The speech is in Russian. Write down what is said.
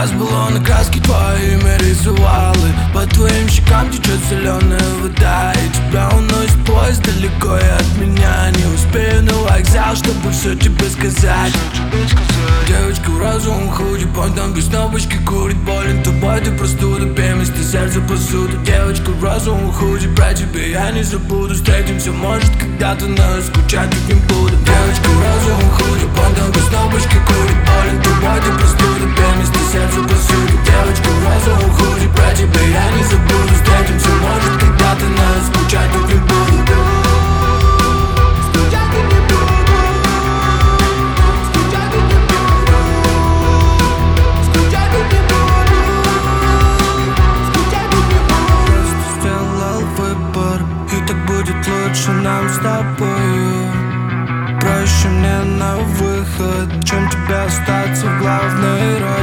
раз было на краске твое имя рисовалы. По твоим щекам течет соленая вода, и тебя уносит поезд далеко и от меня. Не успею на вокзал, чтобы все тебе сказать. Девочка в розовом худи, понтом без кнопочки курит. Болен тобой, ты простуда, пей вместо сердца посуду. Девочка в розовом худи, про тебя я не забуду. Встретимся, может, когда-то, но скучать тут не буду. Девочка в розовом худи, понтом без кнопочки курит. Болен тобой, ты простуда, пей вместо сердца посуду. Девочка в розовом худи, про тебя я не забуду. Встретимся, может, когда-то, но скучать тут не буду. Лучше нам с тобою. Проще мне на выход, чем тебе остаться в главной роли.